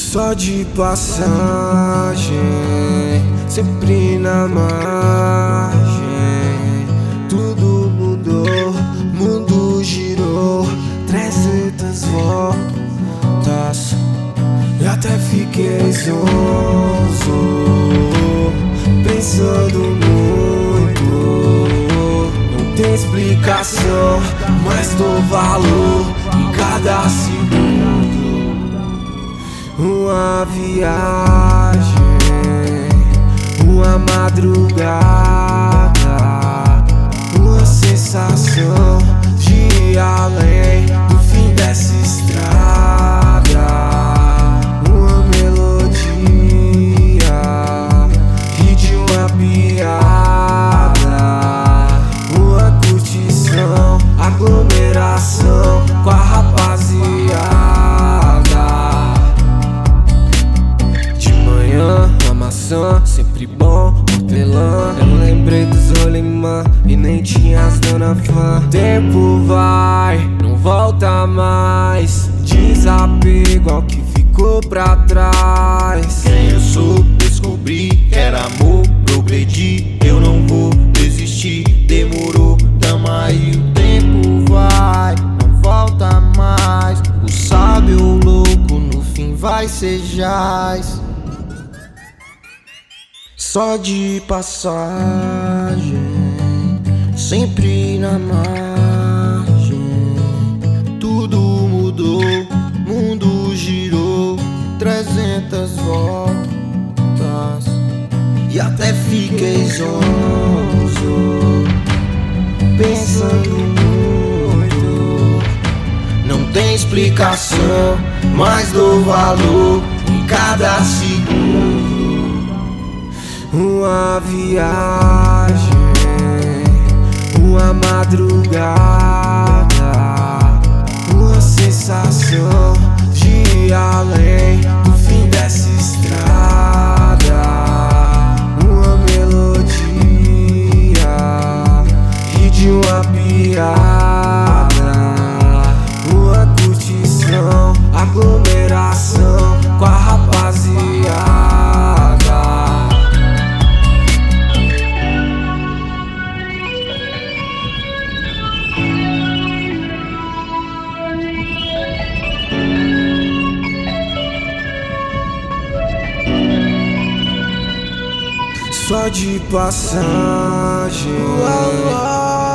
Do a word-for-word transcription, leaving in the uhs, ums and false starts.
Só de passagem, sempre na margem. Tudo mudou, mundo girou trezentas voltas. E até fiquei zonzo, pensando muito. Não tem explicação, mas dou valor em cada segundo. Uma viagem, uma madrugada, uma sensação de ir além do fim dessa estrada. Uma melodia e de uma piada, uma curtição, aglomeração com a rapaziada. Uma maçã, sempre bom, hortelã. Eu lembrei dos rolimã e nem tinha as dona fã. Tempo vai, não volta mais. Desapego ao que ficou pra trás. Quem eu sou, descobri que era amor. Progredi, eu não vou desistir. Demorou, tamo aí, o tempo vai, não volta mais. O sábio ou louco no fim vai ser jaz. Só de passagem, sempre na margem. Tudo mudou, mundo girou trezentas voltas. E até fiquei zonzo, pensando muito. Não tem explicação, mas dou valor em cada segundo. Uma viagem, uma madrugada, uma sensação de ir além do fim dessa estrada. Uma melodia e de uma piada, uma curtição, aglomeração com a rapaziada. Só de passagem,